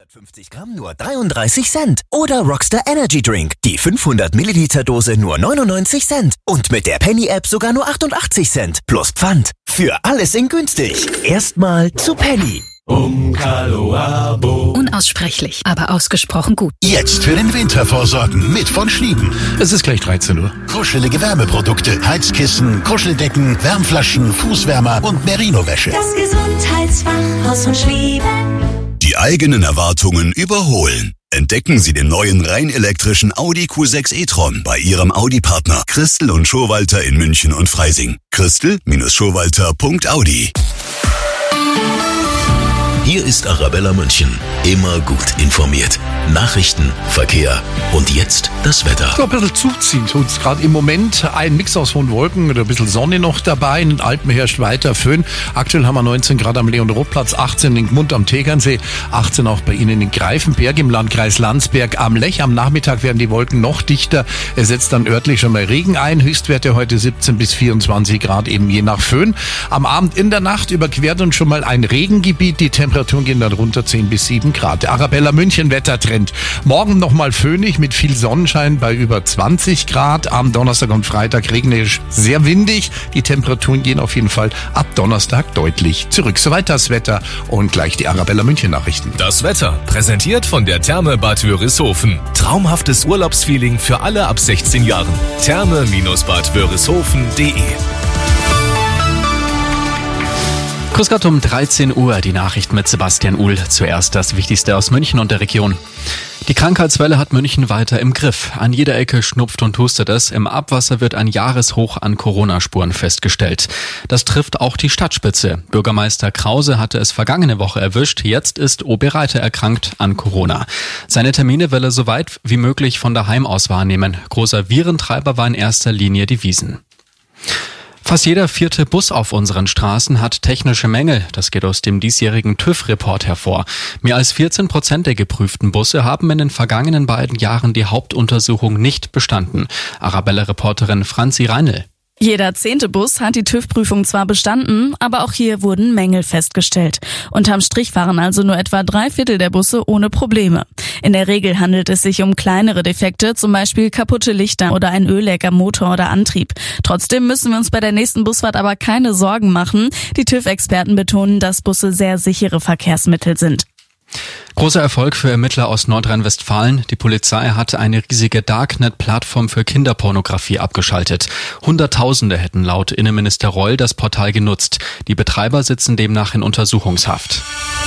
50 Gramm nur 33 Cent. Oder Rockstar Energy Drink, die 500 Milliliter Dose nur 99 Cent. Und mit der Penny-App sogar nur 88 Cent. Plus Pfand. Für alles in günstig. Erstmal zu Penny. Unaussprechlich, aber ausgesprochen gut. Jetzt für den Winter vorsorgen mit von Schlieben. Es ist gleich 13 Uhr. Kuschelige Wärmeprodukte, Heizkissen, Kuscheldecken, Wärmflaschen, Fußwärmer und Merino-Wäsche. Das Gesundheitsfachhaus von Schlieben. Die eigenen Erwartungen überholen. Entdecken Sie den neuen rein elektrischen Audi Q6 e-tron bei Ihrem Audi-Partner Christel und Schowalter in München und Freising. Christel-Schowalter.audi. Hier ist Arabella München. Immer gut informiert. Nachrichten, Verkehr und jetzt das Wetter. So ein bisschen zuziehen tut es gerade im Moment. Ein Mix aus hohen Wolken oder ein bisschen Sonne noch dabei. In den Alpen herrscht weiter Föhn. Aktuell haben wir 19 Grad am Leon-Roth-Platz, 18 in Gmund am Tegernsee, 18 auch bei Ihnen in Greifenberg im Landkreis Landsberg am Lech. Am Nachmittag werden die Wolken noch dichter. Es setzt dann örtlich schon mal Regen ein. Höchstwerte heute 17 bis 24 Grad eben je nach Föhn. Am Abend in der Nacht überquert uns schon mal ein Regengebiet. Die Temperaturen gehen dann runter 10 bis 7 Grad. Der Arabella München Wettertrend. Morgen nochmal föhnig mit viel Sonnenschein bei über 20 Grad. Am Donnerstag und Freitag regnerisch, sehr windig. Die Temperaturen gehen auf jeden Fall ab Donnerstag deutlich zurück. Soweit das Wetter und gleich die Arabella München Nachrichten. Das Wetter, präsentiert von der Therme Bad Wörishofen. Traumhaftes Urlaubsfeeling für alle ab 16 Jahren. Therme-badwörishofen.de. Grüß Gott um 13 Uhr, die Nachricht mit Sebastian Uhl. Zuerst das Wichtigste aus München und der Region. Die Krankheitswelle hat München weiter im Griff. An jeder Ecke schnupft und hustet es. Im Abwasser wird ein Jahreshoch an Corona-Spuren festgestellt. Das trifft auch die Stadtspitze. Bürgermeister Krause hatte es vergangene Woche erwischt. Jetzt ist O.B. Reiter erkrankt an Corona. Seine Termine will er so weit wie möglich von daheim aus wahrnehmen. Großer Virentreiber war in erster Linie die Wiesn. Fast jeder 4. Bus auf unseren Straßen hat technische Mängel. Das geht aus dem diesjährigen TÜV-Report hervor. Mehr als 14% der geprüften Busse haben in den vergangenen beiden Jahren die Hauptuntersuchung nicht bestanden. Arabella-Reporterin Franzi Reinl. Jeder 10. Bus hat die TÜV-Prüfung zwar bestanden, aber auch hier wurden Mängel festgestellt. Unterm Strich fahren also nur etwa 3/4 der Busse ohne Probleme. In der Regel handelt es sich um kleinere Defekte, zum Beispiel kaputte Lichter oder ein Ölleck am Motor oder Antrieb. Trotzdem müssen wir uns bei der nächsten Busfahrt aber keine Sorgen machen. Die TÜV-Experten betonen, dass Busse sehr sichere Verkehrsmittel sind. Großer Erfolg für Ermittler aus Nordrhein-Westfalen. Die Polizei hatte eine riesige Darknet-Plattform für Kinderpornografie abgeschaltet. Hunderttausende hätten laut Innenminister Reul das Portal genutzt. Die Betreiber sitzen demnach in Untersuchungshaft.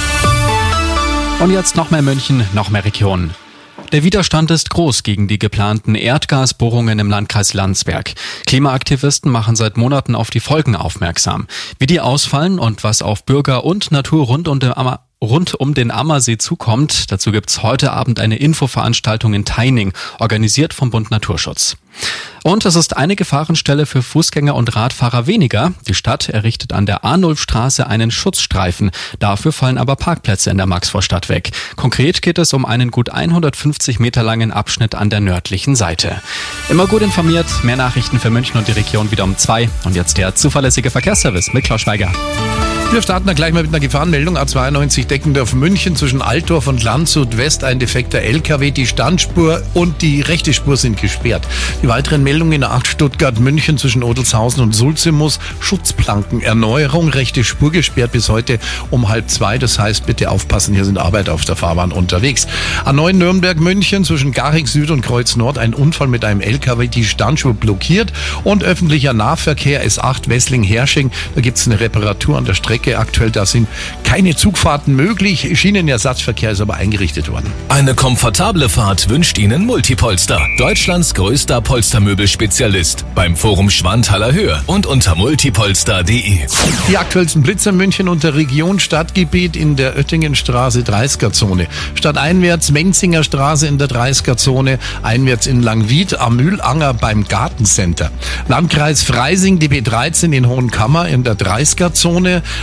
Und jetzt noch mehr München, noch mehr Regionen. Der Widerstand ist groß gegen die geplanten Erdgasbohrungen im Landkreis Landsberg. Klimaaktivisten machen seit Monaten auf die Folgen aufmerksam. Wie die ausfallen und was auf Bürger und Natur rund um den Ammersee zukommt. Dazu gibt's heute Abend eine Infoveranstaltung in Teining, organisiert vom Bund Naturschutz. Und es ist eine Gefahrenstelle für Fußgänger und Radfahrer weniger. Die Stadt errichtet an der Arnulfstraße einen Schutzstreifen. Dafür fallen aber Parkplätze in der Maxvorstadt weg. Konkret geht es um einen gut 150 Meter langen Abschnitt an der nördlichen Seite. Immer gut informiert, mehr Nachrichten für München und die Region wieder um 2. Und jetzt der zuverlässige Verkehrsservice mit Klaus Schweiger. Wir starten dann gleich mal mit einer Gefahrenmeldung. A92 Deckendorf München zwischen Altdorf und Landshut West ein defekter LKW. Die Standspur und die rechte Spur sind gesperrt. Die weiteren Meldungen in der 8 Stuttgart München zwischen Odelshausen und Sulzimus. Schutzplankenerneuerung, rechte Spur gesperrt bis heute um 1:30. Das heißt, bitte aufpassen, hier sind Arbeiter auf der Fahrbahn unterwegs. A9 Nürnberg München zwischen Garching Süd und Kreuz Nord ein Unfall mit einem LKW. Die Standspur blockiert und öffentlicher Nahverkehr S8 Wessling-Hersching. Da gibt es eine Reparatur an der Strecke. Aktuell, da sind keine Zugfahrten möglich. Schienenersatzverkehr ist aber eingerichtet worden. Eine komfortable Fahrt wünscht Ihnen Multipolster. Deutschlands größter Polstermöbelspezialist. Beim Forum Schwanthaler Höhe und unter multipolster.de. Die aktuellsten Blitzer München und der Region. Stadtgebiet in der Oettingenstraße 30er-Zone. Stadteinwärts Menzinger Straße in der 30er-Zone. Einwärts in Langwied am Mühlanger beim Gartencenter. Landkreis Freising, die B13 in Hohenkammer in der 30er-Zone.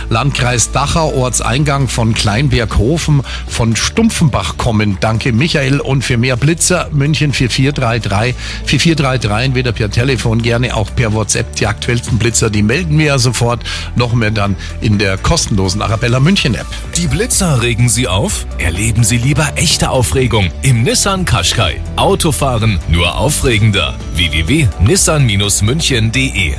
Landkreis Dachau, Ortseingang von Kleinberghofen, von Stumpfenbach kommen. Danke Michael. Und für mehr Blitzer München 4433. 4433 entweder per Telefon, gerne auch per WhatsApp. Die aktuellsten Blitzer, die melden wir ja sofort. Noch mehr dann in der kostenlosen Arabella München App. Die Blitzer regen Sie auf? Erleben Sie lieber echte Aufregung im Nissan Qashqai. Autofahren nur aufregender. www.nissan-münchen.de.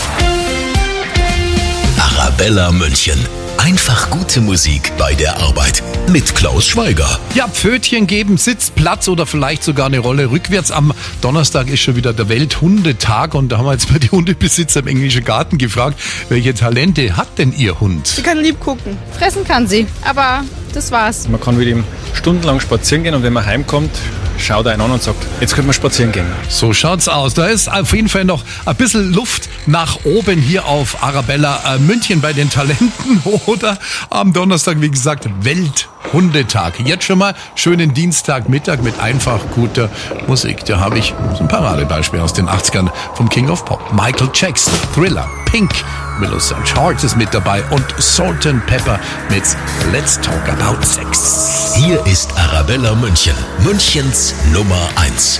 Arabella München. Einfach gute Musik bei der Arbeit. Mit Klaus Schweiger. Ja, Pfötchen geben, Sitzplatz oder vielleicht sogar eine Rolle rückwärts. Am Donnerstag ist schon wieder der Welthundetag und da haben wir jetzt mal die Hundebesitzer im englischen Garten gefragt, welche Talente hat denn Ihr Hund? Sie kann lieb gucken. Fressen kann sie, aber das war's. Man kann mit ihm stundenlang spazieren gehen und wenn man heimkommt, schaut er einen an und sagt, jetzt können wir spazieren gehen. So schaut's aus. Da ist auf jeden Fall noch ein bisschen Luft nach oben hier auf Arabella München bei den Talenten oder am Donnerstag, wie gesagt, Welthundetag. Jetzt schon mal schönen Dienstagmittag mit einfach guter Musik. Da habe ich so ein Paradebeispiel aus den 80ern vom King of Pop. Michael Jackson, Thriller, Pink, Willow St. Heart ist mit dabei und Salt and Pepper mit Let's Talk About Sex. Hier ist Arabella München, Münchens Nummer 1.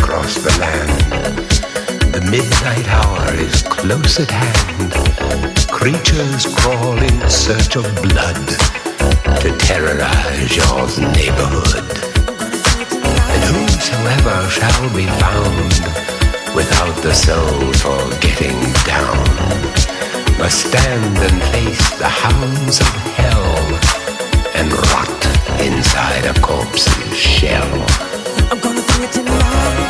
across the land. The midnight hour is close at hand. Creatures crawl in search of blood to terrorize your neighborhood. And whosoever shall be found without the soul for getting down must stand and face the hounds of hell and rot inside a corpse's shell. I'm gonna do it tonight.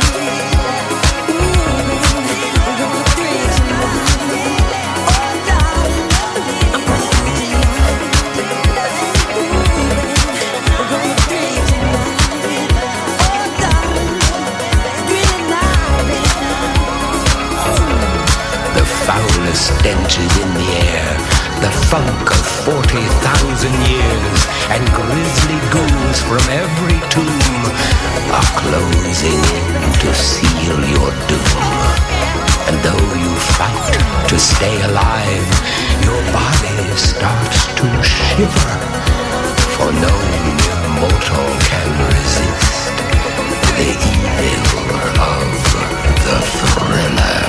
Stench is in the air, the funk of 40,000 years, and grisly ghouls from every tomb are closing in to seal your doom. And though you fight to stay alive, your body starts to shiver, for no immortal can resist the evil of the thriller.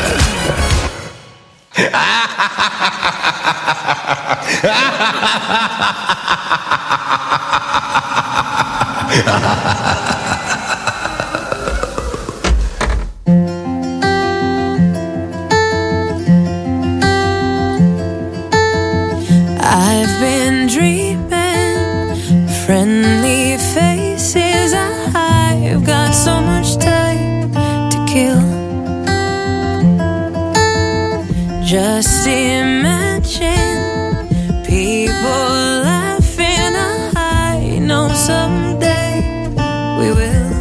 I've been dreaming friendly faces. I've got so much time to kill. Just imagine people laughing. I know someday we will.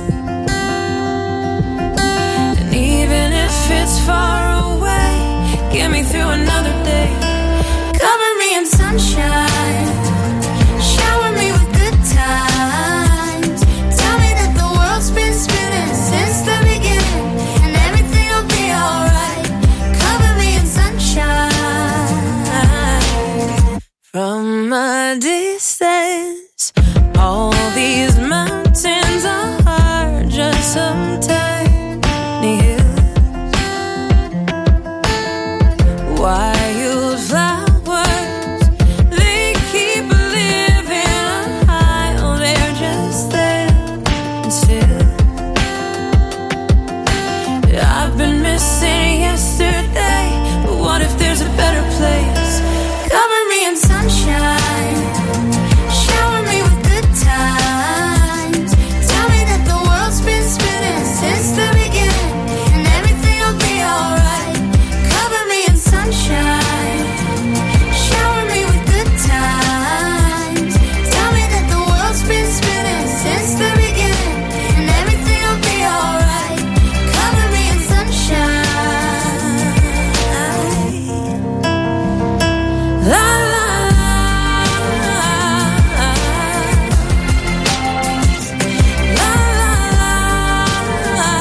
And even if it's far away, get me through another day. Cover me in sunshine, shower me with good times. Tell me that the world's been spinning since the beginning, and everything will be alright. Cover me in sunshine. From a distance, all these mountains are just some tiny hills. Wildflowers, they keep living high. Oh, they're just there and still. I've been missing yesterday, but what if there's a better place? Cover me in sunshine, shower me with good times. Tell me that the world's been spinning since the beginning, and everything will be alright. Cover me in sunshine, shower me with good times. Tell me that the world's been spinning since the beginning, and everything will be alright. Cover me in sunshine. La la la la.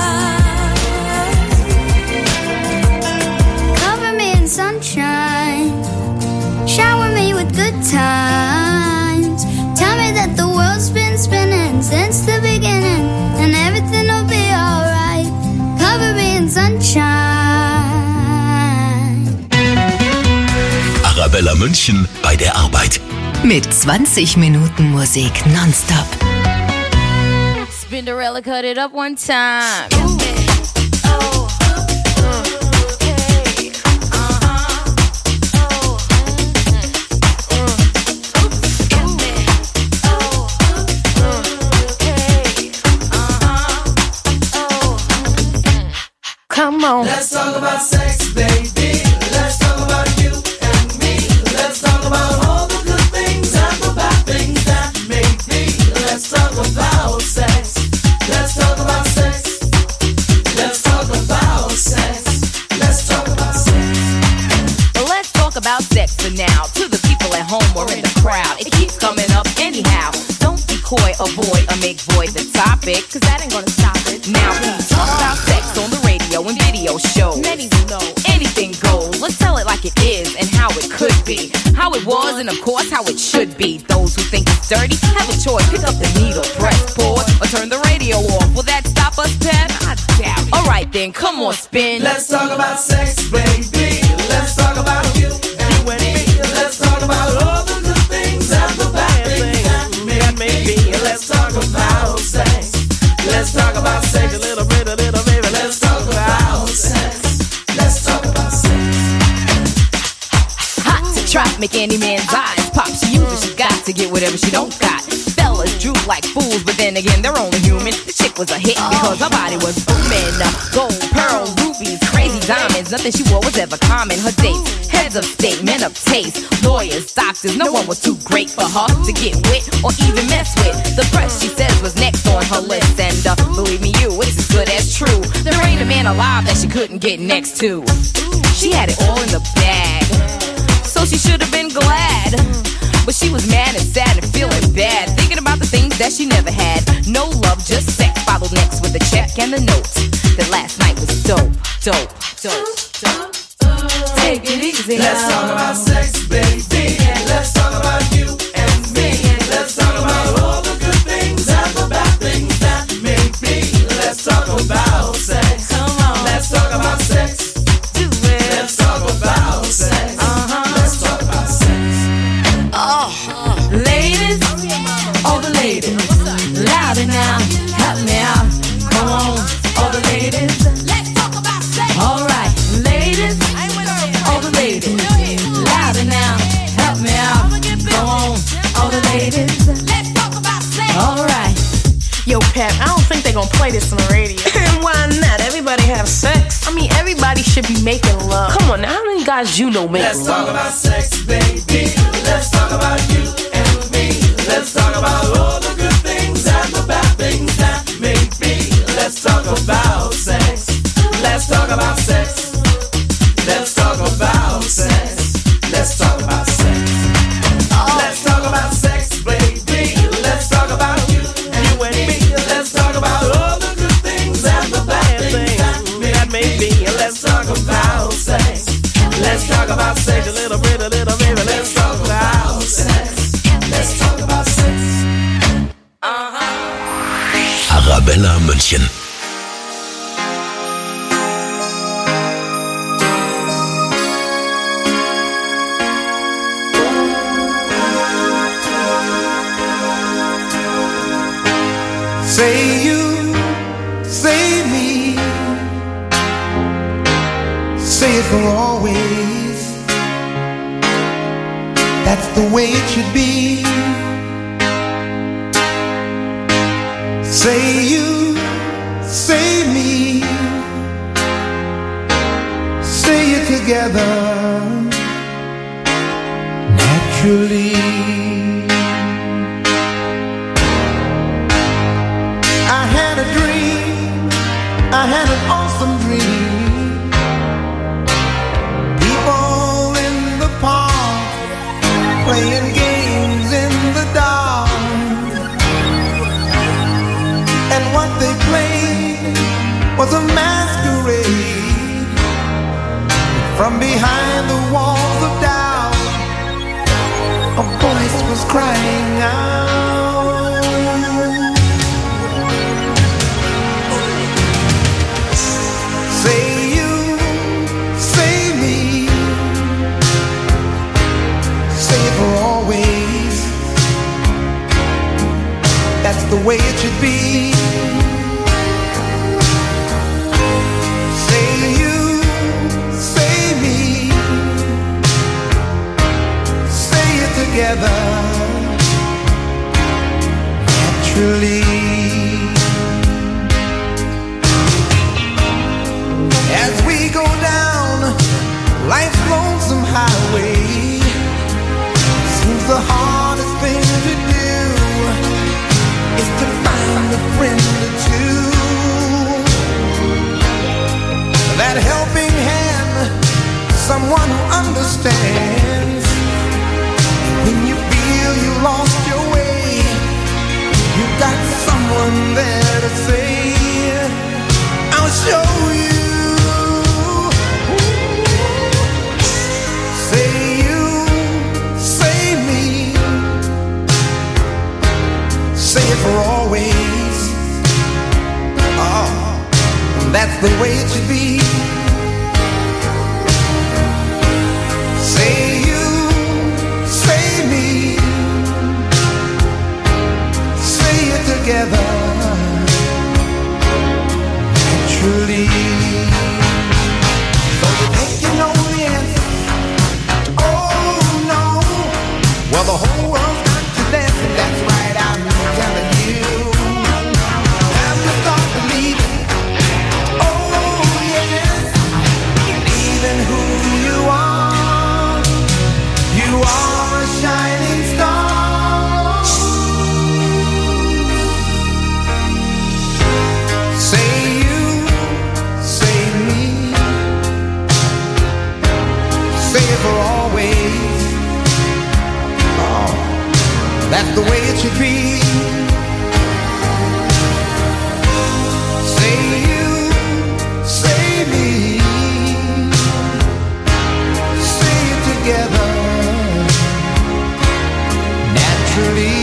Cover me in sunshine, shower me with good times. Tell me that the world's been spinning since the beginning, and everything will be alright. Cover me in sunshine. Arabella München bei der Arbeit. Mit 20 Minuten Musik nonstop. Spinderella, cut it up one time. Come on. Let's talk about sex, baby. Let's talk about you and me. Let's talk about all the good things and the bad things that may be. Let's talk about sex. Let's talk about sex. Let's talk about sex. Let's talk about sex. Let's talk about sex for now. To the people at home or in the crowd, it keeps coming up anyhow. Don't be coy, avoid, or make void the topic, cause that ain't gonna stop it. Now we talk about sex on the radio and video shows. Many will know anything goes. Let's tell it like it is and how it could be, how it was, and of course how it should be. Those who think it's dirty have a choice. Pick up the needle, press pause, or turn the radio off. Will that stop us, Pep? I doubt it. right then, come on, spin. Let's talk about sex, baby. Let's talk about you and me. Let's talk about all the good things and the bad things that may be. Let's talk about sex. Let's talk about sex. A little baby. Let's talk about sex. Let's talk about sex. Hot to trap, make any man's eyes pop. She uses, she got to get whatever she don't got. Fellas droop like fools, but then again, they're only human. The chick was a hit because her body was booming. Gold, pearl, rubies, crazy diamonds. Nothing she wore was ever common. Her dates, heads of state, men of taste, lawyers, doctors. No one was too great for her to get with or even mess with. The press, she says, was next on her list. And believe me, it's as good as true. There ain't a man alive that she couldn't get next to. She had it all in the bag, so she should have been glad. But she was mad and sad and feeling bad, thinking about the things that she never had. No love, just sex. Followed next with the check and the note. That last night was dope. Take it easy. Let's talk about sex, baby. Let's talk about you and me. Let's talk about all the good things and the bad things that may be. Let's talk about sex. Come on. Let's talk about sex. Do it. Let's talk about sex. Let's talk about sex. Ladies, all the ladies, louder now, help me out. Come on, all the ladies, let's talk about sex. All right, ladies, all the ladies, louder now, help me out. Come on, all the ladies, let's talk about sex. All right. Yo, Pep, I don't think they're gonna play this on the radio. And why not? Everybody have sex. I mean, everybody should be making love. Come on now, how many guys you know make love? Let's talk about sex, baby. Let's talk about you and me. Let's talk about all the good things and the bad things that may be. Let's talk about sex. Let's talk about sex. Let's talk about sex. Let's talk about sex. Let's talk about sex, baby. Let's talk about you and me. Let's talk about all the good things and the bad things that may be. Let's talk about sex. Let's talk about sex. A little baby. Let's talk about sex. Let's talk about sex. Arabella München. Say you, say me, say it for always. That's the way it should be. Say you, say me, say it together naturally. I had a dream, I had an awesome dream. People in the park playing games in the dark. And what they played was a masquerade. From behind the walls of doubt, a voice was crying out. Say you, say me, say it for always. That's the way it should be. Say you, say me, say it together naturally. As we go down life's lonesome highway, seems the hardest thing to do is to find a friend or two. That helping hand, someone who understands. When you feel you lost your way, you got someone there to say, I'll show you. Say you, say me, say it for always. Oh, That's the way it should be. Say you, say me, say it together, naturally. So you think you know the answer? Oh no. Well, the whole world's got you dancing. That's right, I'm telling you. Have to start believing. Oh yes, believe in who you are. You are a shining star. Say you, say me, say it for always. Oh, that's the way it should be. Say you, say me, say it together, naturally.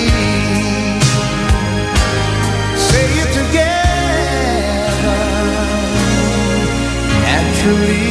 Say it together, naturally.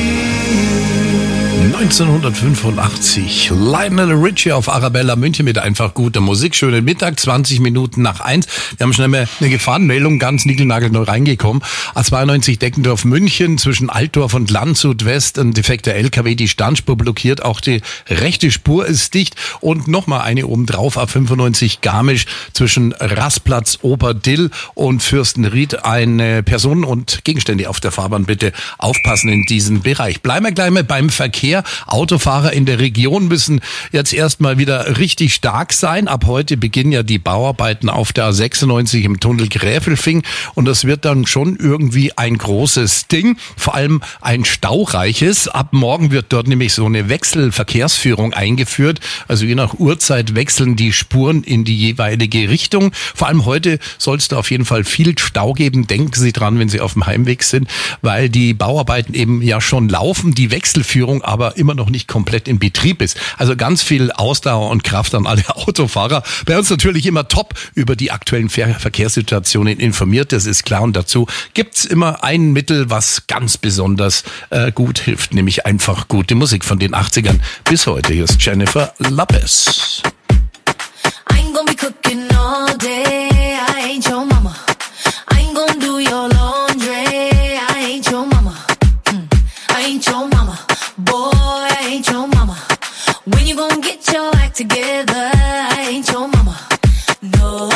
1985, Lionel Richie auf Arabella München mit einfach guter Musik. Schönen Mittag, 20 Minuten nach 1. Wir haben schnell mal eine Gefahrenmeldung, ganz niegelnagelneu reingekommen. A92 Deckendorf München zwischen Altdorf und Landshut West, ein defekter LKW, die Standspur blockiert, auch die rechte Spur ist dicht. Und nochmal eine obendrauf, A95 Garmisch zwischen Rastplatz Oberdill und Fürstenried. Eine Personen und Gegenstände auf der Fahrbahn, bitte aufpassen in diesem Bereich. Bleiben wir gleich mal beim Verkehr. Autofahrer in der Region müssen jetzt erstmal wieder richtig stark sein. Ab heute beginnen ja die Bauarbeiten auf der A96 im Tunnel Gräfelfing und das wird dann schon irgendwie ein großes Ding, vor allem ein staureiches. Ab morgen wird dort nämlich so eine Wechselverkehrsführung eingeführt, also je nach Uhrzeit wechseln die Spuren in die jeweilige Richtung. Vor allem heute soll es da auf jeden Fall viel Stau geben. Denken Sie dran, wenn Sie auf dem Heimweg sind, weil die Bauarbeiten eben ja schon laufen, die Wechselführung aber immer noch nicht komplett in Betrieb ist. Also ganz viel Ausdauer und Kraft an alle Autofahrer. Bei uns natürlich immer top über die aktuellen Verkehrssituationen informiert, das ist klar. Und dazu gibt's immer ein Mittel, was ganz besonders gut hilft, nämlich einfach gute Musik von den 80ern bis heute. Hier ist Jennifer Lopez. I ain't gonna be cooking all day. I ain't your mama. I ain't gonna do your laundry. I ain't your mama. I ain't your mama. Boy, I ain't your mama. When you gonna get your act together? I ain't your mama. No,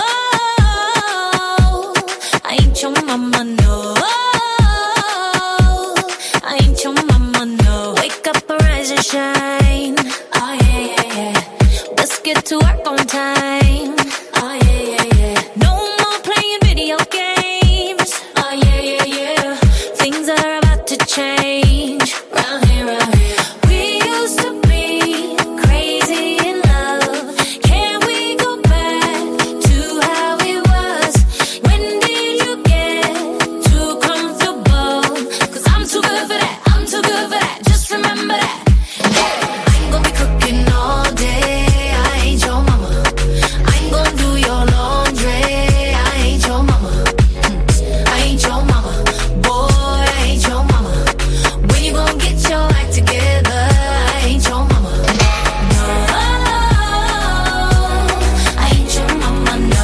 I ain't your mama. No, I ain't your mama. No, wake up, arise and shine. Oh yeah, yeah, yeah. Let's get to work on time. Oh yeah, yeah, yeah. No more playing video games. Oh yeah, yeah, yeah. Things are about to change. Round here, round here. We used to be crazy in love. Can we go back to how it was? When did you get too comfortable? 'Cause I'm too good for that. I'm too good for that. Just remember that. Hey, I ain't gonna be cooking all day. I ain't your mama. I ain't gonna do your laundry. I ain't your mama. I ain't your mama. Boy, I ain't your mama. When you gonna get your act together? I ain't your mama. No, I ain't your mama. No,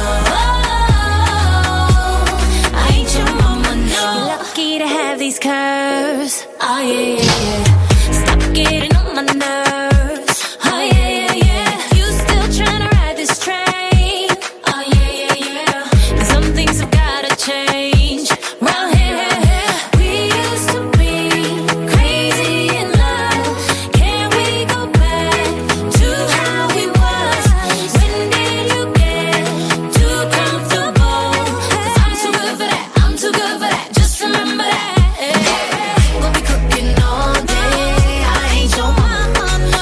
I ain't your mama. No, you're lucky to have these curves. Oh yeah, yeah, yeah. Stop getting on my nerves. Oh yeah, yeah, yeah. You still trying to ride this train? Oh yeah, yeah, yeah. 'Cause some things have gotta change. Round here, we used to be crazy in love. Can we go back to how it was? When did you get too comfortable? 'Cause I'm too good for that. I'm too good for that. Just remember that. I ain't gonna be cooking all day. I ain't your mama.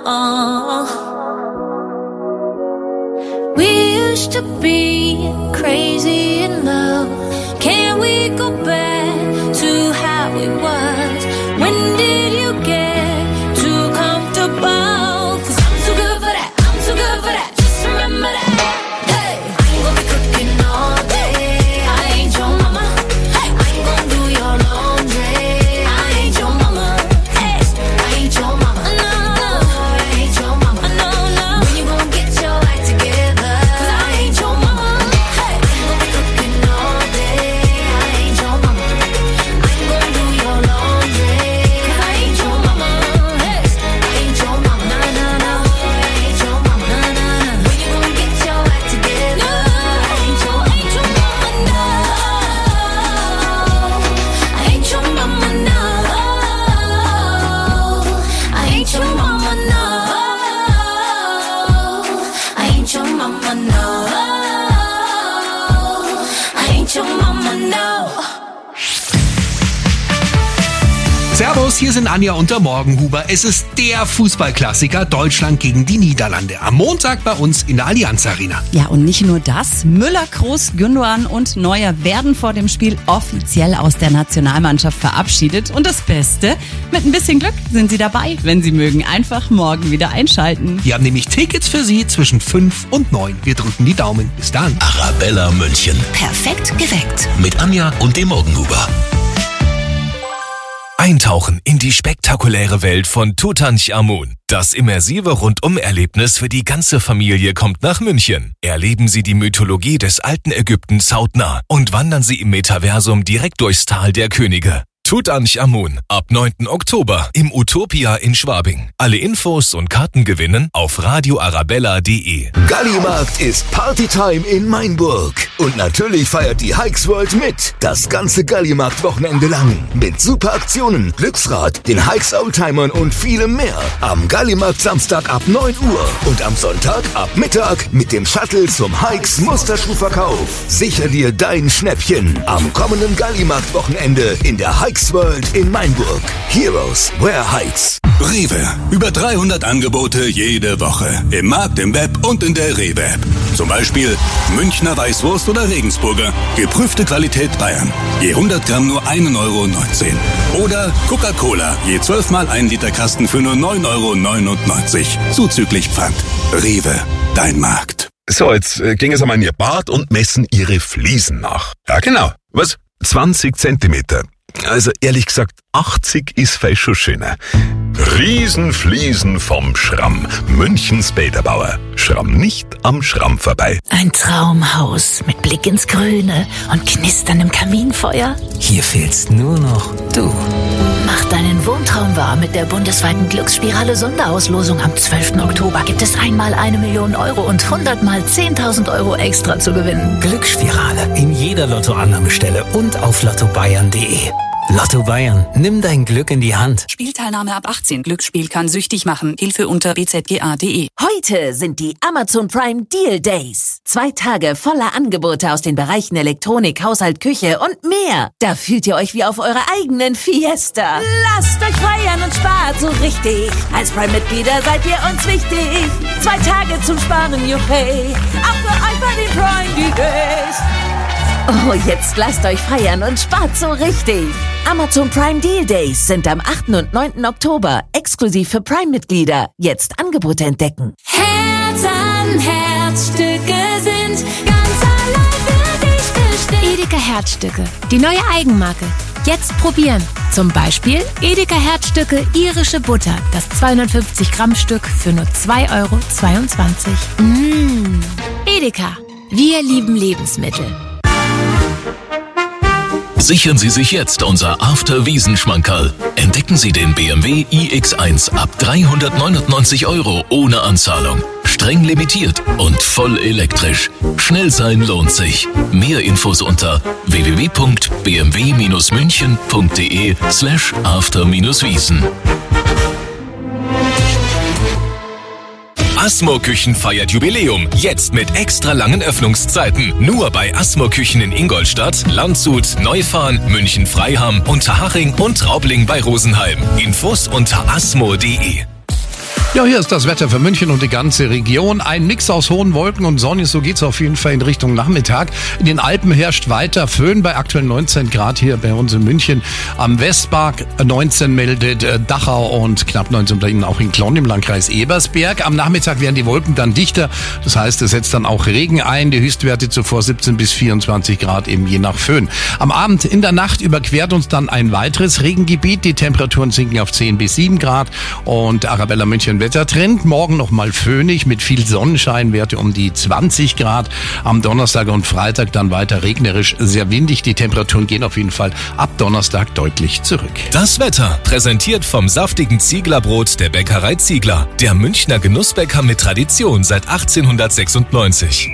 We used to be crazy in love. Can we go back to how it was? When did you get too comfortable? 'Cause I'm too good for that, I'm too good for that. Just remember that. Hey, I ain't gonna be cooking all day. I ain't your mama. Hey, I ain't gonna do your laundry. I ain't your mama. Hey, I ain't your mama. No, no, I ain't your mama. No, no. When you gonna get your act together? 'Cause I ain't your mama. Hey, I ain't gonna be cooking all day. I ain't your mama. I ain't gonna do your laundry. 'Cause I ain't your mama. Hey, I ain't your mama. No, no, no. I ain't your mama. No, no, no. When you gonna get your act together? I ain't your mama. No. I ain't your mama. No. I ain't your mama. No. I ain't your mama. No. I ain't your mama. No. Servus, hier sind Anja und der Morgenhuber. Es ist der Fußballklassiker Deutschland gegen die Niederlande. Am Montag bei uns in der Allianz Arena. Ja, und nicht nur das. Müller, Kroos, Gündoğan und Neuer werden vor dem Spiel offiziell aus der Nationalmannschaft verabschiedet. Und das Beste, mit ein bisschen Glück sind sie dabei. Wenn sie mögen, einfach morgen wieder einschalten. Wir haben nämlich Tickets für Sie zwischen 5 und 9. Wir drücken die Daumen. Bis dann. Arabella München. Perfekt geweckt. Mit Anja und dem Morgenhuber. Eintauchen in die spektakuläre Welt von Tutanchamun. Das immersive Rundum-Erlebnis für die ganze Familie kommt nach München. Erleben Sie die Mythologie des alten Ägyptens hautnah und wandern Sie im Metaversum direkt durchs Tal der Könige. Tutanchamun ab 9. Oktober im Utopia in Schwabing. Alle Infos und Karten gewinnen auf radioarabella.de. Gallimarkt ist Partytime in Mainburg. Und natürlich feiert die Hikes World mit. Das ganze Gallimarkt-Wochenende lang. Mit super Aktionen, Glücksrad, den Hikes Oldtimern und vielem mehr. Am Gallimarkt Samstag ab 9 Uhr. Und am Sonntag ab Mittag mit dem Shuttle zum Hikes Musterschuhverkauf. Sicher dir dein Schnäppchen. Am kommenden Gallimarkt-Wochenende in der Hikes World in Mainburg. Heroes wear Hikes. Rewe. Über 300 Angebote jede Woche. Im Markt, im Web und in der Rewe-App. Zum Beispiel Münchner Weißwurst oder Regensburger. Geprüfte Qualität Bayern. Je 100 Gramm nur 1,19 €. Oder Coca-Cola. Je 12 mal 1 Liter Kasten für nur 9,99 €. Zuzüglich Pfand. Rewe. Dein Markt. So, jetzt gehen Sie mal in Ihr Bad und messen Ihre Fliesen nach. Ja, genau. Was? 20 Zentimeter. Also ehrlich gesagt, 80 ist vielleicht schon schöner. Riesenfliesen vom Schramm. Münchens Bäderbauer. Schramm nicht am Schramm vorbei. Ein Traumhaus mit Blick ins Grüne und knisterndem Kaminfeuer. Hier fehlst nur noch du. Mach deinen Wohntraum wahr mit der bundesweiten Glücksspirale Sonderauslosung. Am 12. Oktober gibt es einmal 1 Million € und 100 mal 10.000 € extra zu gewinnen. Glücksspirale in jeder Lottoannahmestelle und auf lottobayern.de. Lotto Bayern, nimm dein Glück in die Hand. Spielteilnahme ab 18. Glücksspiel kann süchtig machen. Hilfe unter bzga.de. Heute sind die Amazon Prime Deal Days. 2 Tage voller Angebote aus den Bereichen Elektronik, Haushalt, Küche und mehr. Da fühlt ihr euch wie auf eurer eigenen Fiesta. Lasst euch feiern und spart so richtig. Als Prime-Mitglieder seid ihr uns wichtig. 2 Tage zum Sparen, juchey. Auch für euch bei den Prime Deal Days. Oh, jetzt lasst euch feiern und spart so richtig. Amazon Prime Deal Days sind am 8. und 9. Oktober exklusiv für Prime-Mitglieder. Jetzt Angebote entdecken. Herz an Herzstücke sind ganz allein für dich bestimmt. Edeka Herzstücke, die neue Eigenmarke. Jetzt probieren. Zum Beispiel Edeka Herzstücke irische Butter, das 250 Gramm Stück für nur 2,22 €. Edeka, wir lieben Lebensmittel. Sichern Sie sich jetzt unser After-Wiesen-Schmankerl. Entdecken Sie den BMW iX1 ab 399 € ohne Anzahlung. Streng limitiert und voll elektrisch. Schnell sein lohnt sich. Mehr Infos unter www.bmw-münchen.de/after-wiesen. Asmo Küchen feiert Jubiläum. Jetzt mit extra langen Öffnungszeiten. Nur bei Asmo Küchen in Ingolstadt, Landshut, Neufahren, München-Freiham, Unterhaching und Raubling bei Rosenheim. Infos unter asmo.de. Ja, hier ist das Wetter für München und die ganze Region. Ein Mix aus hohen Wolken und Sonne, so geht's auf jeden Fall in Richtung Nachmittag. In den Alpen herrscht weiter Föhn bei aktuell 19 Grad hier bei uns in München. Am Westpark 19 meldet Dachau und knapp 19 bei Ihnen auch in Klon im Landkreis Ebersberg. Am Nachmittag werden die Wolken dann dichter, das heißt, es setzt dann auch Regen ein. Die Höchstwerte zuvor 17 bis 24 Grad eben je nach Föhn. Am Abend in der Nacht überquert uns dann ein weiteres Regengebiet. Die Temperaturen sinken auf 10 bis 7 Grad und Arabella München Wettertrend. Morgen nochmal föhnig mit viel Sonnenschein, Werte um die 20 Grad. Am Donnerstag und Freitag dann weiter regnerisch, sehr windig. Die Temperaturen gehen auf jeden Fall ab Donnerstag deutlich zurück. Das Wetter präsentiert vom saftigen Zieglerbrot der Bäckerei Ziegler. Der Münchner Genussbäcker mit Tradition seit 1896.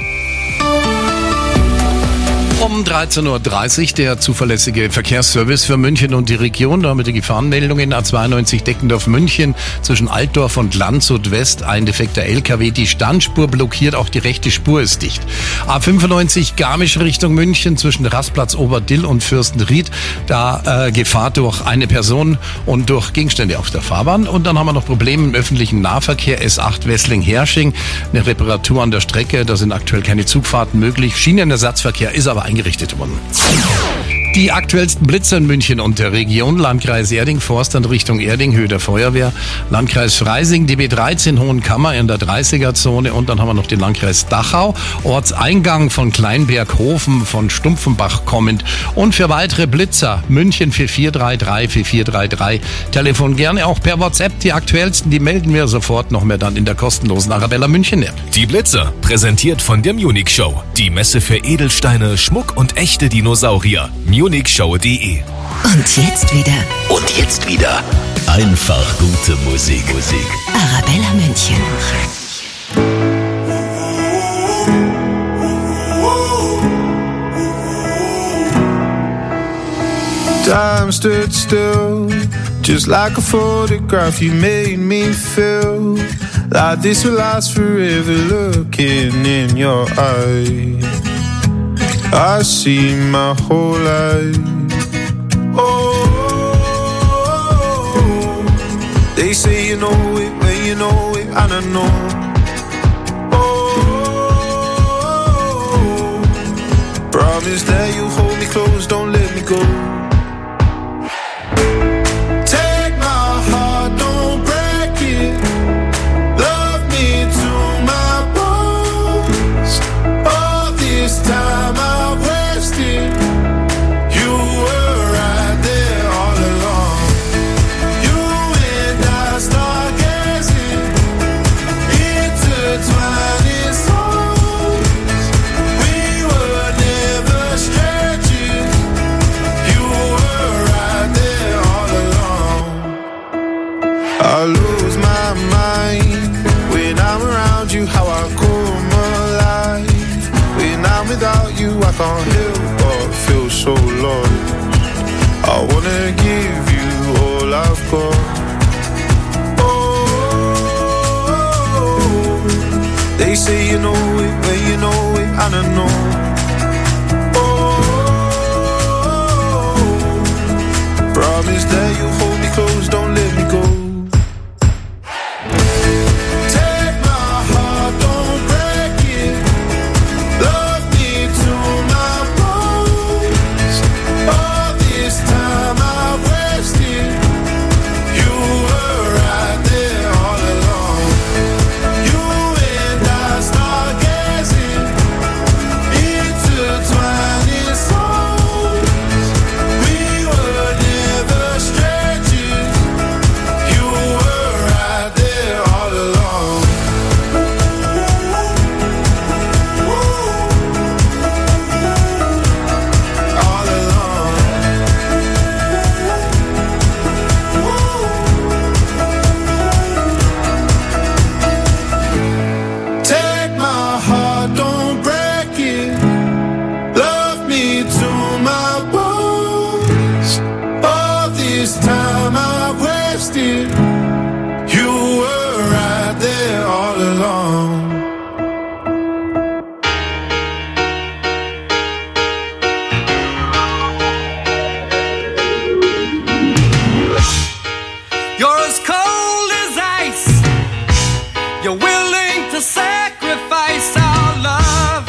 Um 13.30 Uhr der zuverlässige Verkehrsservice für München und die Region. Damit die Gefahrenmeldungen A92 Deckendorf München zwischen Altdorf und Landshut West. Ein defekter LKW, die Standspur blockiert, auch die rechte Spur ist dicht. A95 Garmisch Richtung München zwischen Rastplatz Oberdill und Fürstenried. Da Gefahr durch eine Person und durch Gegenstände auf der Fahrbahn. Und dann haben wir noch Probleme im öffentlichen Nahverkehr. S8 Wessling-Hersching. Eine Reparatur an der Strecke. Da sind aktuell keine Zugfahrten möglich. Schienenersatzverkehr ist aber eingerichtet worden. Die aktuellsten Blitzer in München und der Region. Landkreis Erding, Forstland Richtung Erding, Höhe der Feuerwehr. Landkreis Freising, DB13, Hohenkammer in der 30er-Zone. Und dann haben wir noch den Landkreis Dachau. Ortseingang von Kleinberghofen, von Stumpfenbach kommend. Und für weitere Blitzer, München 4433, 4433. Telefon gerne auch per WhatsApp. Die aktuellsten, die melden wir sofort noch mehr dann in der kostenlosen Arabella München App. Die Blitzer, präsentiert von der Munich Show. Die Messe für Edelsteine, Schmuck und echte Dinosaurier. munichshow.de. Und jetzt wieder. Einfach gute Musik. Arabella München. Time stood still, just like a photograph. You made me feel like this will last forever. Looking in your eyes, I see my whole life. Oh, they say you know it when you know it, and I know. Oh, promise that you'll hold me close, don't let me go. Take my heart, don't break it. Love me to my bones. All this time I've wasted. You were right there all along. You and I stargazing, intertwining souls. We were never strangers. You were right there all along. I lose my mind when I'm around you. How I come alive when I'm without you. I can't help but feel so lost. I wanna give you all I've got. Oh, they say you know it when you know it, and I know. Oh, promise that you'll hold me close, don't let me go. Take my heart, don't break it. Love me to my bones. All this time I've wasted. You were right there all along. You and I stargazing, You're willing to sacrifice our love.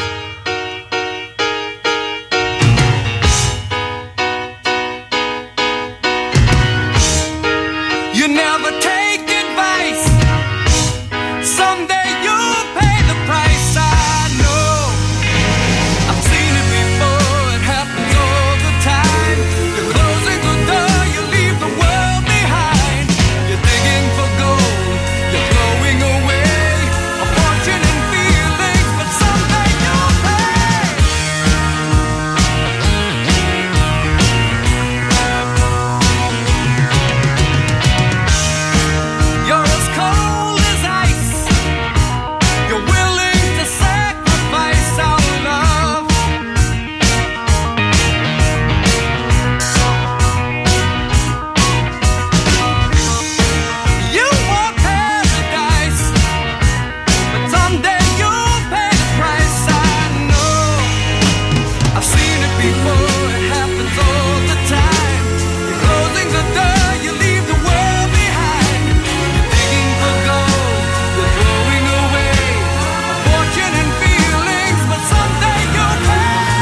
You never take advice. Someday you'll pay the price. I know. I've seen it before. It happens all the time. You're closing the door. You leave the world behind. You're digging for gold. You're throwing away a fortune and feelings, but someday you'll pay. You're as cold as ice. You're willing to sacrifice our love. You want paradise, but someday you'll pay the price. I know. I've seen it before. It happens all the time. You're closing the door. You leave the world behind. You're digging for gold. You're throwing away a fortune and feelings, but someday you'll pay.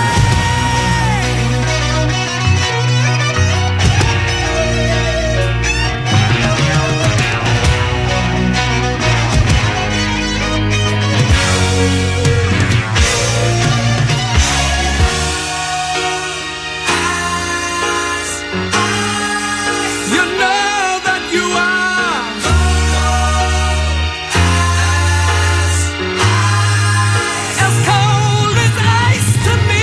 You know that you are as cold as ice to me.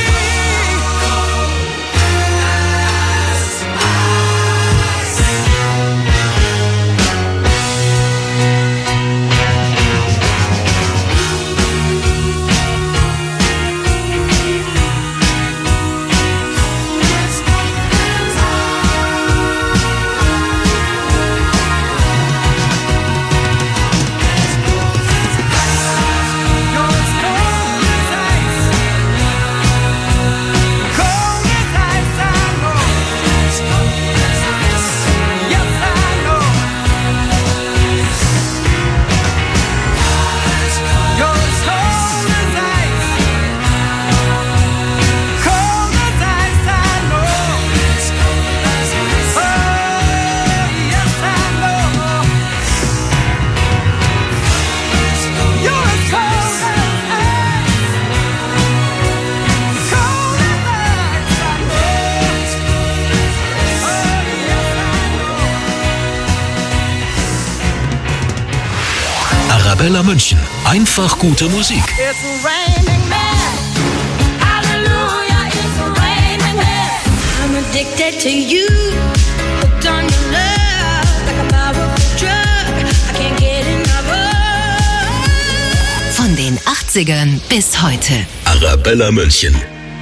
Arabella München. Einfach gute Musik. It's raining men. Hallelujah, it's raining men. I'm addicted to you. Hooked on your love. Like a powerful drug. I can't get enough of. Von den 80ern bis heute. Arabella München.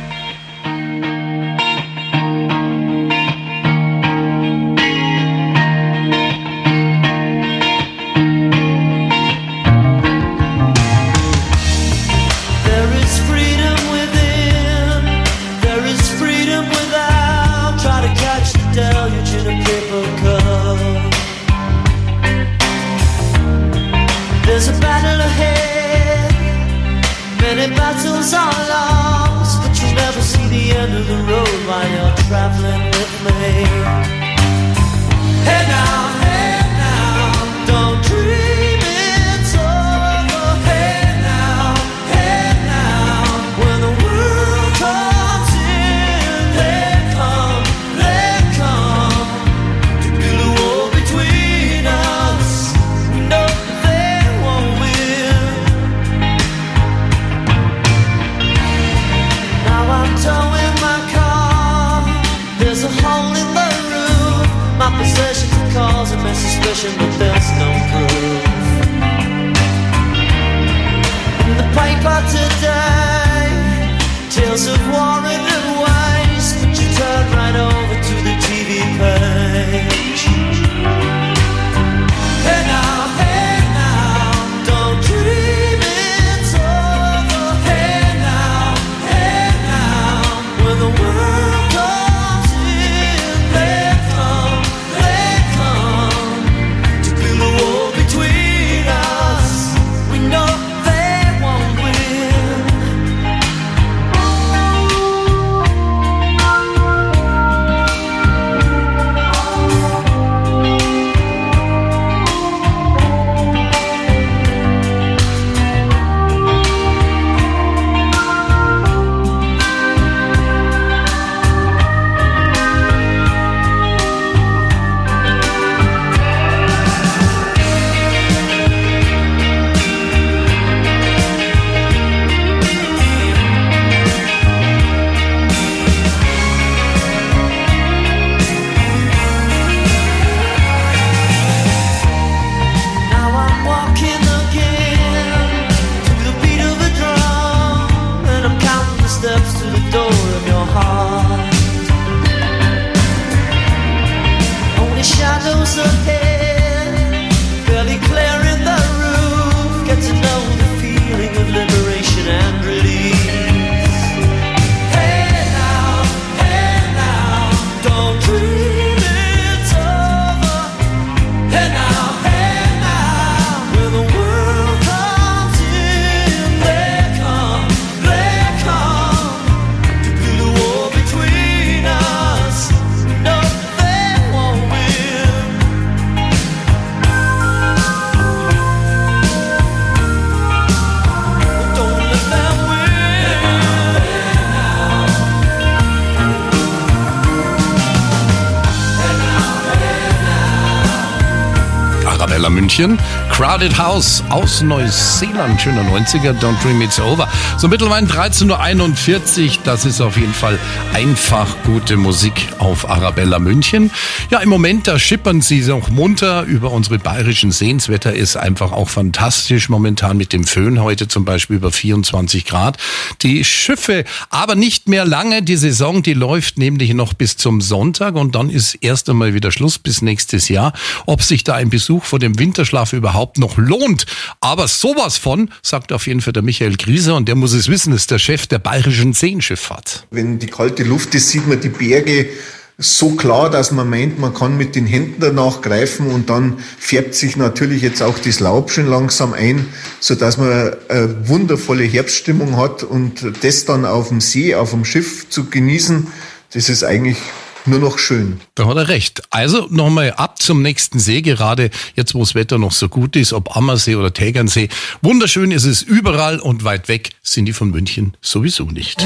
There is freedom within. There is freedom without. Try to catch the deluge in a paper cup. There's a battle ahead. Many battles are lost, but you'll never see the end of the road while you're traveling with me. Hey now, don't dream it's over. Hey now, when the world comes in, they come to build a wall between us. No, they won't win. Now I'm towing my car. There's a hole in the roof. My possessions are causing me München. Crowded House aus Neuseeland, schöner 90er, Don't Dream It's Over. So mittlerweile 13.41 Uhr, das ist auf jeden Fall einfach gute Musik auf Arabella München. Ja, im Moment, da schippern sie noch munter über unsere bayerischen Seen. Das Wetter ist einfach auch fantastisch momentan mit dem Föhn, heute zum Beispiel über 24 Grad. Die Schiffe, aber nicht mehr lange, die Saison, die läuft nämlich noch bis zum Sonntag und dann ist erst einmal wieder Schluss bis nächstes Jahr. Ob sich da ein Besuch vor dem Winterschlaf überhaupt noch lohnt, aber sowas von, sagt auf jeden Fall der Michael Grieser und der muss es wissen, ist der Chef der bayerischen Seenschifffahrt. Wenn die kalte Luft ist, sieht man die Berge so klar, dass man meint, man kann mit den Händen danach greifen und dann färbt sich natürlich jetzt auch das Laub schon langsam ein, sodass man eine wundervolle Herbststimmung hat und das dann auf dem See, auf dem Schiff zu genießen, das ist eigentlich nur noch schön. Da hat er recht. Also nochmal ab zum nächsten See, gerade jetzt, wo das Wetter noch so gut ist, ob Ammersee oder Tegernsee. Wunderschön ist es überall und weit weg sind die von München sowieso nicht.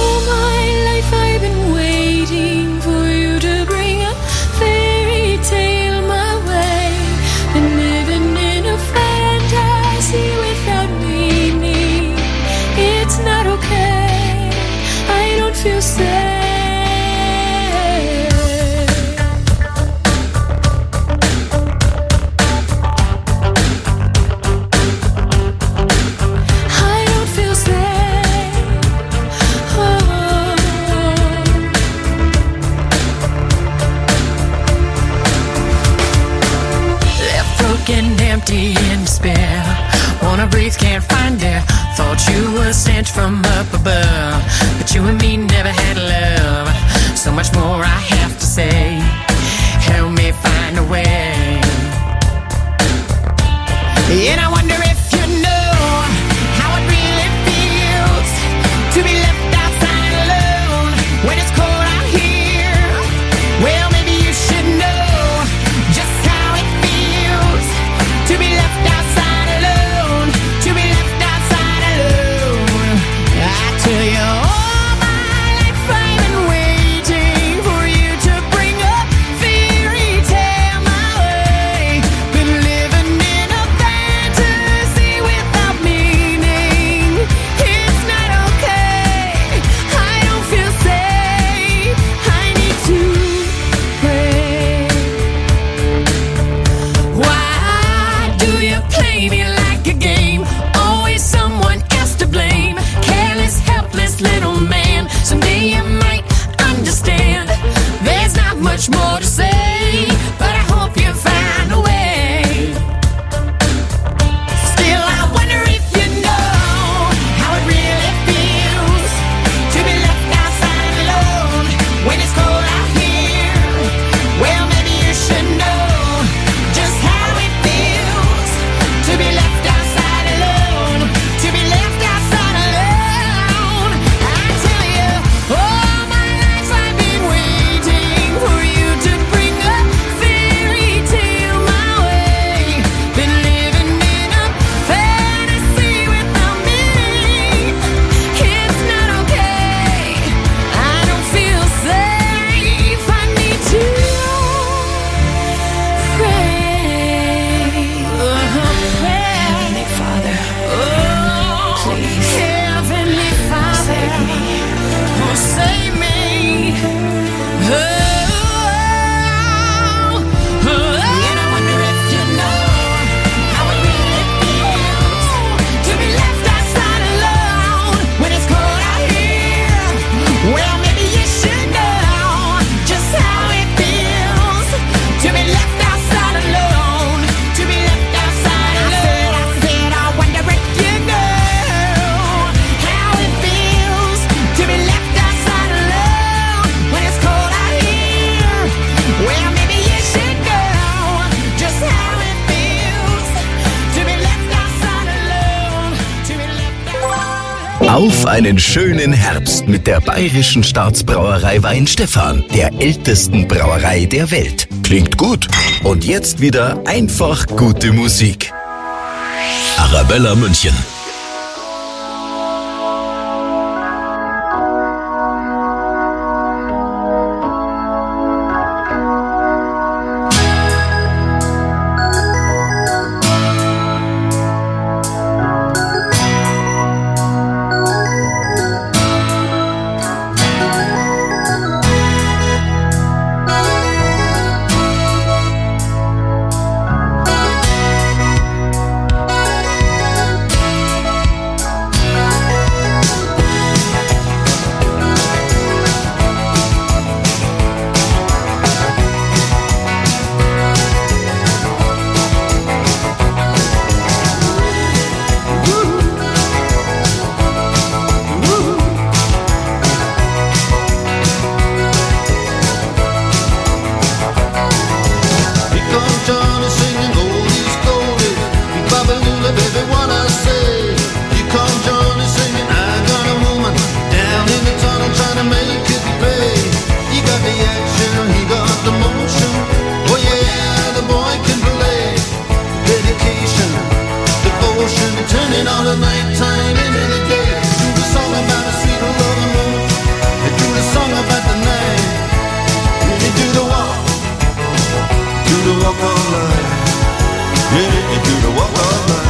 Empty in despair, wanna breathe, can't find air. Thought you were sent from up above, but you and me never had love. So much more I have to say, help me find a way. And I wonder if you know how it really feels to be left outside alone when it's cold out here. Well, maybe you should know just how it feels to be left outside alone, to be left outside alone. I tell you, all my life I've been waiting for you to bring a fairy tale my way. Been living in a fantasy without meaning. It's not okay, I don't feel safe, I need to pray. Why do you play me like a game? Always someone else to blame. Careless, helpless little man. Someday you might understand. There's not much more to say, but I hope you find a way. Still, I wonder if you know how it really feels to be left outside alone when it's cold out here. Well, maybe you should know just how it feels to be left outside alone, to be left outside alone. I tell you, all my life I've been waiting for you to bring a fairy tale my way. Been living in a fantasy without meaning. It's not okay, I don't feel safe, I need to pray. Heavenly Father, please, Heavenly Father, save me. Oh, save me. And I wonder if you know how it really feels to be left outside alone when it's cold out here. Well, maybe you should know just how it feels to be left outside alone, to be left outside alone. I said, I wonder if you know how it feels to be left outside alone when it's cold out here. Well, maybe you should know just how it feels to be left outside alone, to be left outside. Auf einen schönen Herbst mit der Bayerischen Staatsbrauerei Weinstefan, der ältesten Brauerei der Welt. Klingt gut. Und jetzt wieder einfach gute Musik. Arabella München. what I say. Here comes Johnny singing, I got a woman down in the tunnel trying to make it pay. He got the action, he got the motion. Oh yeah, the boy can play. Dedication, devotion, turning all the nighttime into the day. Do the song about a sweet loving woman. They do the song about the night. They do the walk of life. Yeah, they do the walk of life.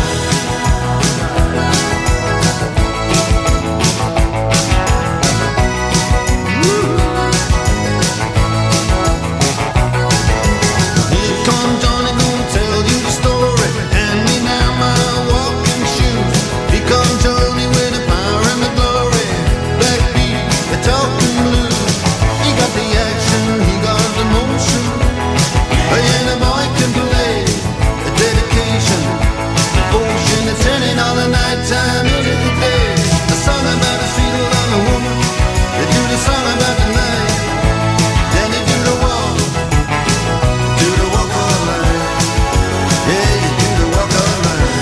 Time into the day. A song about a sweet loving woman. They do the song about the night. Then they do the walk of life. Yeah, you do the walk of life.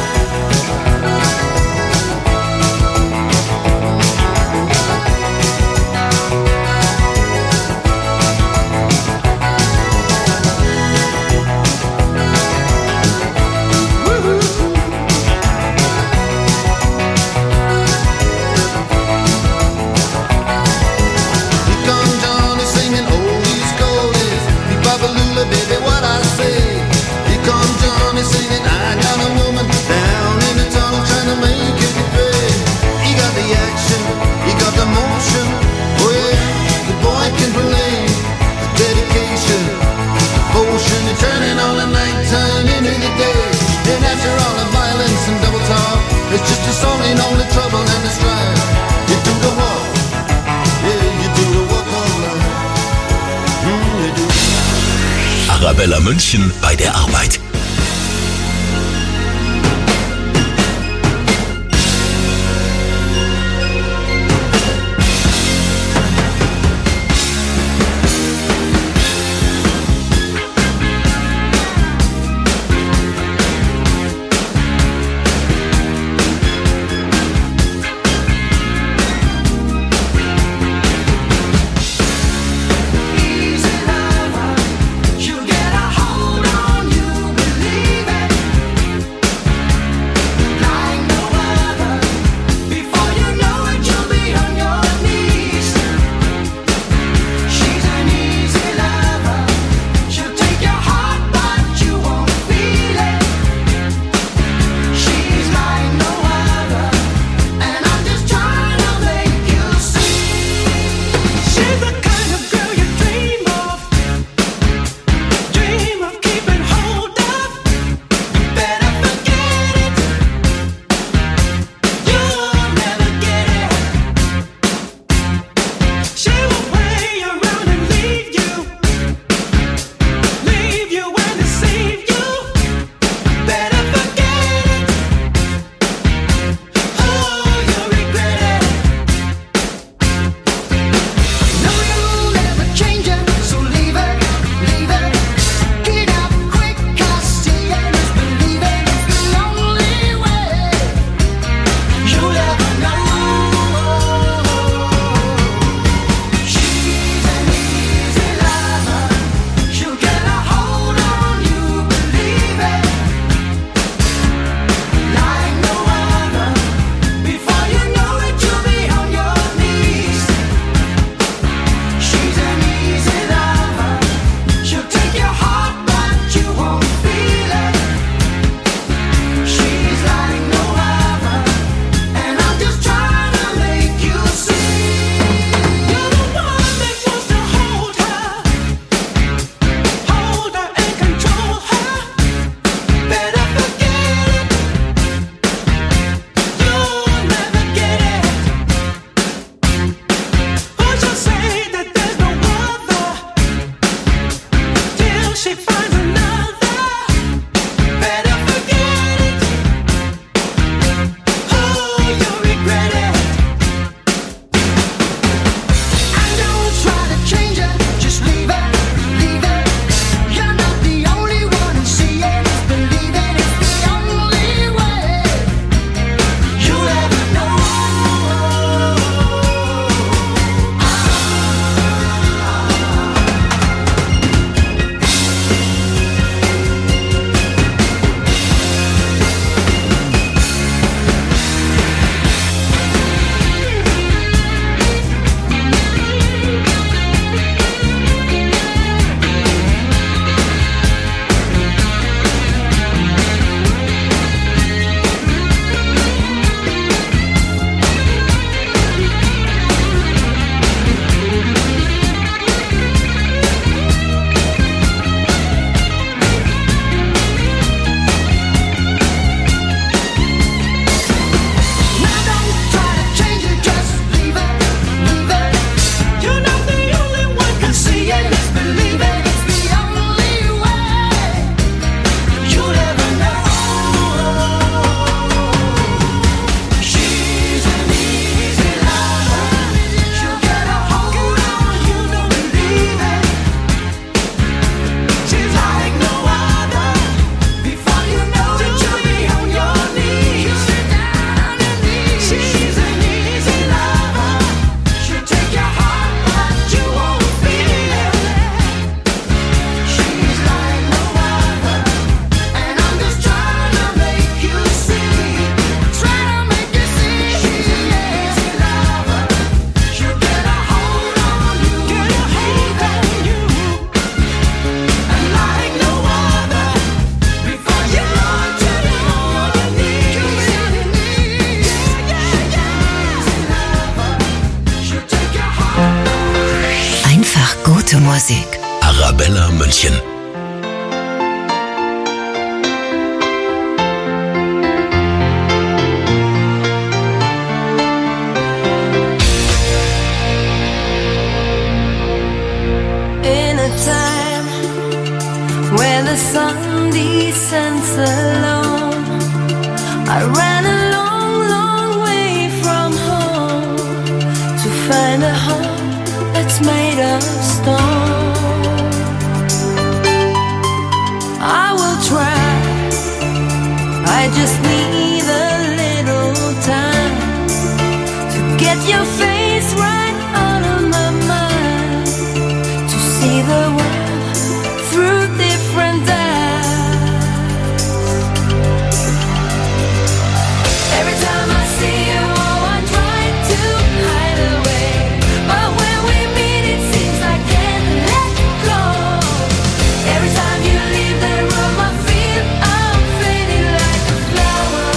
Baby, what I say. Here comes Johnny singing, I got a woman down in the tunnel trying to make it pay. He got the action, he got the motion. Oh yeah, the boy can play. The dedication, devotion, turning all the nighttime into the day. And after all the violence and double talk, it's just a song in all the trouble and the strife. You do the walk, yeah, you do the walk of life. You do. Arabella München bei der Arbeit. Easy lover, you get a hold on you. Musik. Arabella München. In a time where the sun descends alone, I ran a long, long way from home to find a heart that's made of stone. I will try, I just need a little time to get your face right out of my mind, to see the world through different eyes. Every time I see you, oh, I try to hide away, but when we meet, it seems I can't let go. Every time you leave the room, I feel I'm fading like a flower.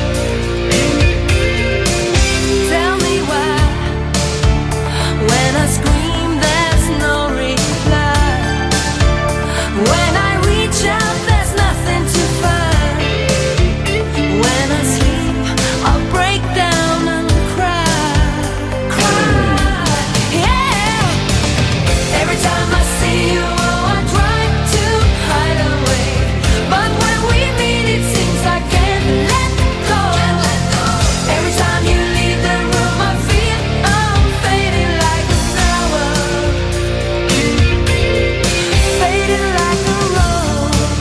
Tell me why, when I scream, there's no reply. When I reach out, there's nothing to find. When I sleep, I'll break down and cry, cry, yeah. Every time I see you, oh, I try to hide away, but when we meet, it seems I can't let go. Every time you leave the room, I feel I'm fading like a flower, fading like a rose,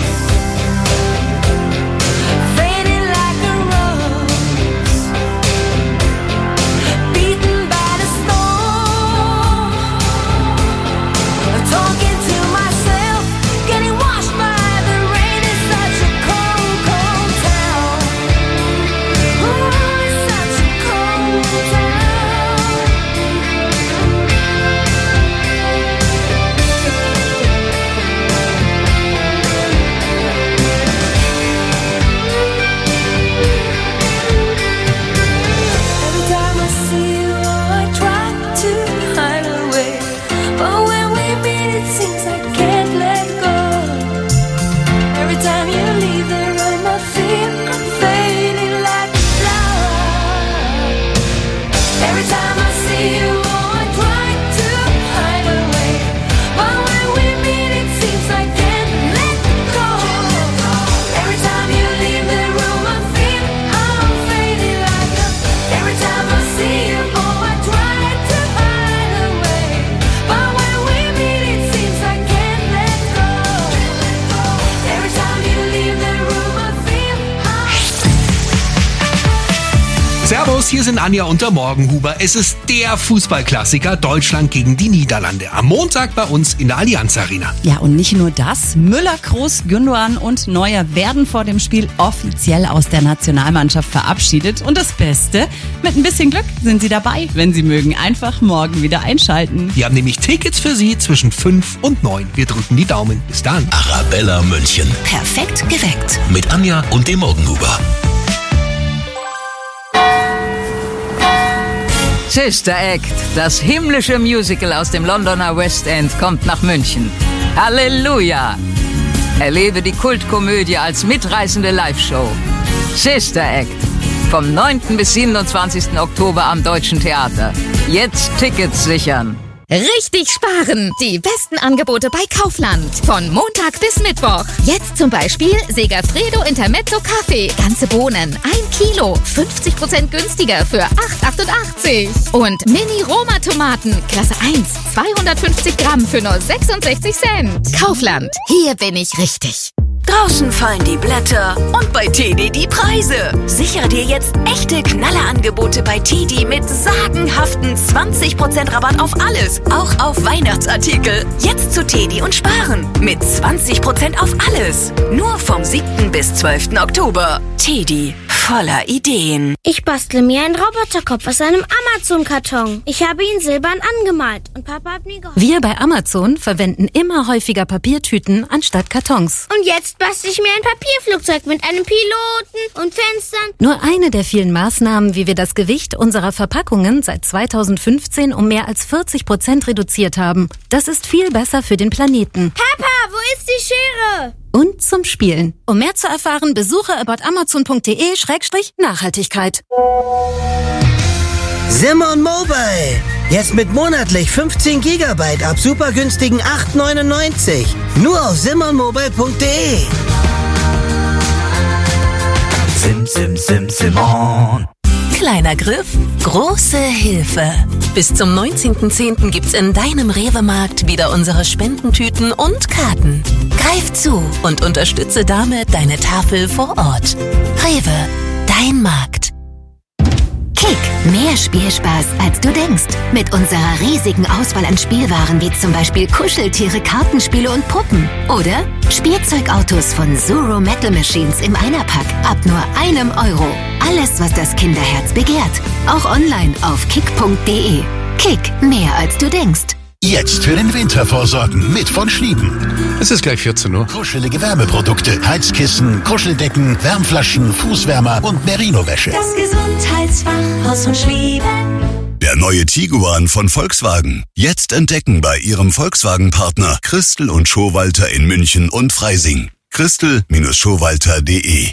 fading like a rose, beaten by the storm, talking to myself, getting washed by the rain. It's such a cold, cold town. Ooh, it's such a cold town. Every time I see you, oh, I try to hide away, but when we meet, it seems I can't let go. Every time you leave the room, I feel I'm fading like a flower. Every time I see you, oh, I try to hide away, but when we meet, it seems I can't let go. Every time you leave the room, I feel I'm fading like a. Every time I see you, oh, I try to hide away, but when we meet, it seems I can't let go. Every time you leave the room, I feel Servus, hier sind Anja und der Morgenhuber. Es ist der Fußballklassiker Deutschland gegen die Niederlande. Am Montag bei uns in der Allianz Arena. Ja, und nicht nur das. Müller, Kroos, Gündoğan und Neuer werden vor dem Spiel offiziell aus der Nationalmannschaft verabschiedet. Und das Beste, mit ein bisschen Glück sind sie dabei. Wenn sie mögen, einfach morgen wieder einschalten. Wir haben nämlich Tickets für Sie zwischen 5 und 9. Wir drücken die Daumen. Bis dann. Arabella München. Perfekt geweckt. Mit Anja und dem Morgenhuber. Sister Act, das himmlische Musical aus dem Londoner West End, kommt nach München. Halleluja! Erlebe die Kultkomödie als mitreißende Live-Show. Sister Act, vom 9. bis 27. Oktober am Deutschen Theater. Jetzt Tickets sichern. Richtig sparen! Die besten Angebote bei Kaufland. Von Montag bis Mittwoch. Jetzt zum Beispiel Segafredo Intermezzo Kaffee. Ganze Bohnen. 1 Kilo. 50% günstiger für 8,88. Und Mini Roma Tomaten. Klasse 1. 250 Gramm für nur 66 Cent. Kaufland. Hier bin ich richtig. Draußen fallen die Blätter und bei Teddy die Preise. Sichere dir jetzt echte Knallerangebote bei Teddy mit sagenhaften 20% Rabatt auf alles, auch auf Weihnachtsartikel. Jetzt zu Teddy und sparen mit 20% auf alles. Nur vom 7. bis 12. Oktober. Teddy. voller Ideen. Ich bastle mir einen Roboterkopf aus einem Amazon-Karton. Ich habe ihn silbern angemalt und Papa hat mir geholfen. Wir bei Amazon verwenden immer häufiger Papiertüten anstatt Kartons. Und jetzt bastle ich mir ein Papierflugzeug mit einem Piloten und Fenstern. Nur eine der vielen Maßnahmen, wie wir das Gewicht unserer Verpackungen seit 2015 um mehr als 40% reduziert haben. Das ist viel besser für den Planeten. Papa, wo ist die Schere? Und zum Spielen. Um mehr zu erfahren, besuche aboutamazon.de/Nachhaltigkeit. Simon Mobile. Jetzt mit monatlich 15 GB ab super günstigen 8,99. Nur auf simonmobile.de. Simon. Kleiner Griff, große Hilfe. Bis zum 19.10. gibt's in deinem Rewe-Markt wieder unsere Spendentüten und Karten. Greif zu und unterstütze damit deine Tafel vor Ort. Rewe, dein Markt. Kick, mehr Spielspaß, als du denkst. Mit unserer riesigen Auswahl an Spielwaren wie zum Beispiel Kuscheltiere, Kartenspiele und Puppen. Oder Spielzeugautos von Zuro Metal Machines im Einerpack ab nur €1. Alles, was das Kinderherz begehrt. Auch online auf kick.de. Kick, mehr als du denkst. Jetzt für den Winter vorsorgen mit von Schlieben. Es ist gleich 14 Uhr. Kuschelige Wärmeprodukte, Heizkissen, Kuscheldecken, Wärmflaschen, Fußwärmer und Merino-Wäsche. Das Gesundheitsfachhaus von Schlieben. Der neue Tiguan von Volkswagen. Jetzt entdecken bei Ihrem Volkswagen-Partner Christel und Schowalter in München und Freising. Christel-Schowalter.de.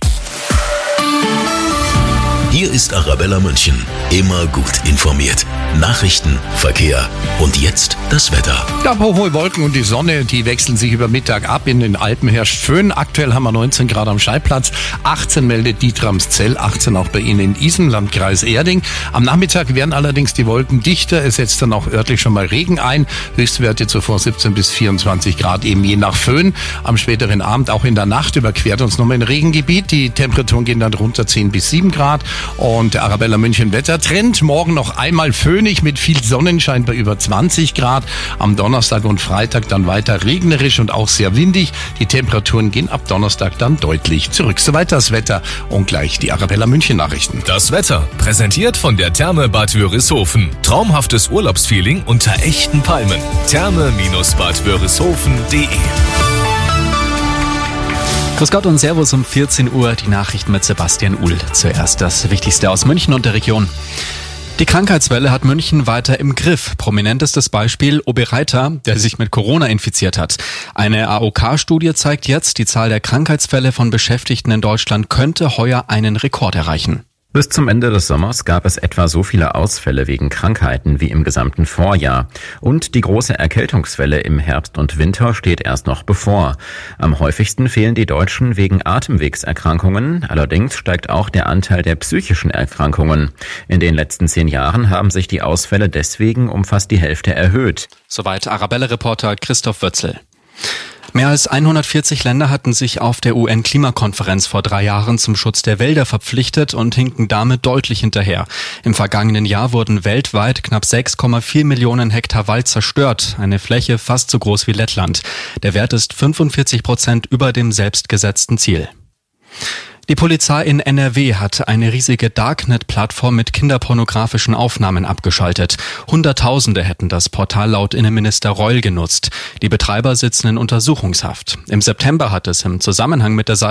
Hier ist Arabella München. Immer gut informiert. Nachrichten, Verkehr und jetzt das Wetter. Ja, hohe Wolken und die Sonne, die wechseln sich über Mittag ab. In den Alpen herrscht Föhn. Aktuell haben wir 19 Grad am Scheißplatz. 18 meldet Dietramszell, 18 auch bei Ihnen in Isen, Landkreis Erding. Am Nachmittag werden allerdings die Wolken dichter. Es setzt dann auch örtlich schon mal Regen ein. Höchstwerte zuvor 17 bis 24 Grad, eben je nach Föhn. Am späteren Abend, auch in der Nacht, überquert uns nochmal ein Regengebiet. Die Temperaturen gehen dann runter 10 bis 7 Grad. Und der Arabella München Wettertrend. Morgen noch einmal föhnig mit viel Sonnenschein bei über 20 Grad. Am Donnerstag und Freitag dann weiter regnerisch und auch sehr windig. Die Temperaturen gehen ab Donnerstag dann deutlich zurück. Soweit das Wetter und gleich die Arabella München Nachrichten. Das Wetter, präsentiert von der Therme Bad Wörishofen. Traumhaftes Urlaubsfeeling unter echten Palmen. Therme-badwörishofen.de. Grüß Gott und Servus um 14 Uhr, die Nachrichten mit Sebastian Uhl. Zuerst das Wichtigste aus München und der Region. Die Krankheitswelle hat München weiter im Griff. Prominentestes Beispiel Obi Reiter, der sich mit Corona infiziert hat. Eine AOK-Studie zeigt jetzt, die Zahl der Krankheitsfälle von Beschäftigten in Deutschland könnte heuer einen Rekord erreichen. Bis zum Ende des Sommers gab es etwa so viele Ausfälle wegen Krankheiten wie im gesamten Vorjahr. Und die große Erkältungswelle im Herbst und Winter steht erst noch bevor. Am häufigsten fehlen die Deutschen wegen Atemwegserkrankungen. Allerdings steigt auch der Anteil der psychischen Erkrankungen. In den letzten 10 Jahren haben sich die Ausfälle deswegen um fast die Hälfte erhöht. Soweit Arabella-Reporter Christoph Wötzel. Mehr als 140 Länder hatten sich auf der UN-Klimakonferenz vor 3 Jahren zum Schutz der Wälder verpflichtet und hinken damit deutlich hinterher. Im vergangenen Jahr wurden weltweit knapp 6,4 Millionen Hektar Wald zerstört, eine Fläche fast so groß wie Lettland. Der Wert ist 45% über dem selbstgesetzten Ziel. Die Polizei in NRW hat eine riesige Darknet-Plattform mit kinderpornografischen Aufnahmen abgeschaltet. Hunderttausende hätten das Portal laut Innenminister Reul genutzt. Die Betreiber sitzen in Untersuchungshaft. Im September hat es im Zusammenhang mit der